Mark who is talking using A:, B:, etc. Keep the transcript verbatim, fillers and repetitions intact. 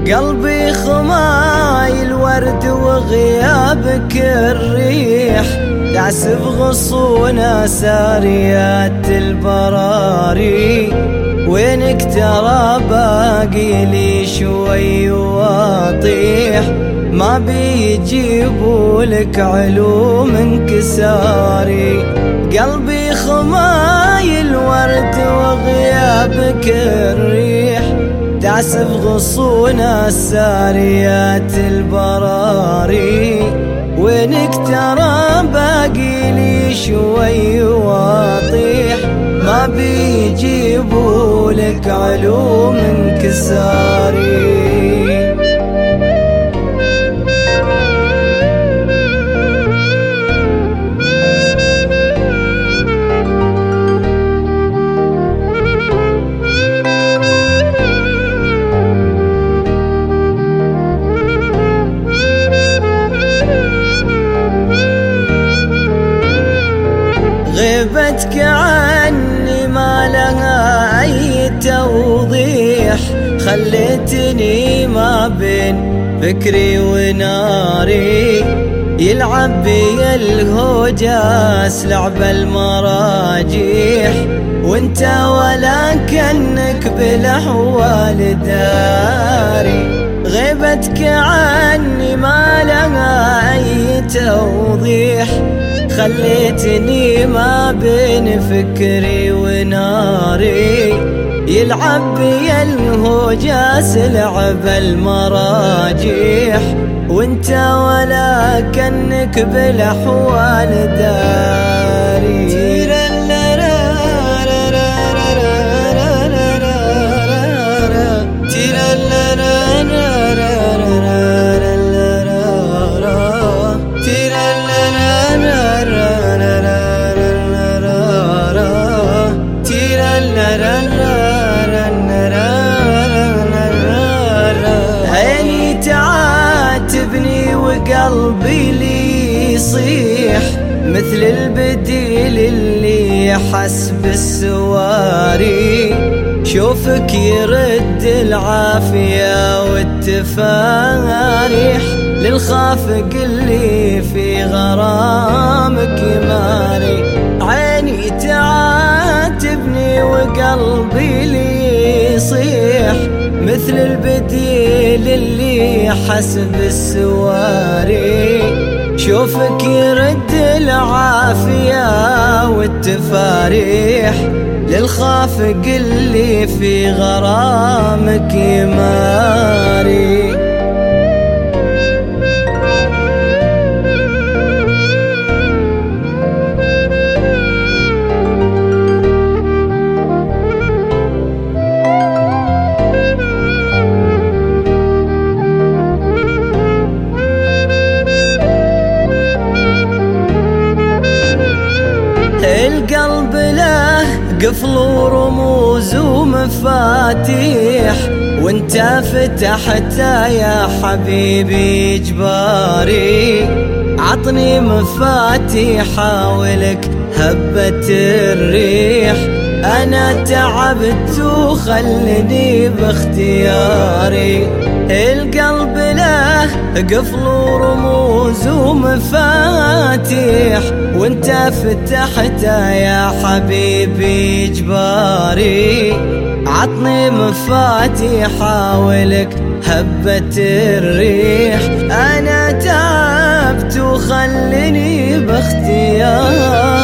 A: قلبي خمايل ورد وغيابك الريح تعسف غصونا ساريات البراري. وينك ترى باقي لي شوي واطيح ما بيجيبوا لك علوم انكساري. قلبي خمايل ورد وغيابك الريح تعسف غصونا الساريات البراري. وينك ترى باقي لي شوي واطيح ما بيجيبوا لك علوم انكساري. غيبتك عني ما لها أي توضيح خليتني ما بين فكري وناري. يلعب بي الهوجاس لعب المراجيح وانت ولا كأنك بالأحوال داري. غيبتك عني ما لها أي توضيح خليتني ما بين فكري وناري. يلعب بي الهوجاس لعب المراجيح وانت ولا كأنك بالأحوال داري. عيني تعاتبني وقلبي لي يصيح مثل البديل اللي حس بالسواري. شوفك يرد العافية والتفاريح للخافق اللي في غرامك ماري. عيني تعاتبني وقلبي لي يصيح مثل البديل اللي حسب السواري. شوفك يرد العافية والتفاريح للخافق اللي في غرامك يماري. القلب له قفل ورموز ومفاتيح وانت فتحتها يا حبيبي اجباري. عطني مفاتيح ولك هبة الريح انا تعبت وخلني باختياري. القلب له قفل ورموز ومفاتيح وانت فتحتها يا حبيبي اجباري. عطني مفاتيح ولك هبة الريح انا تعبت وخلني باختياري.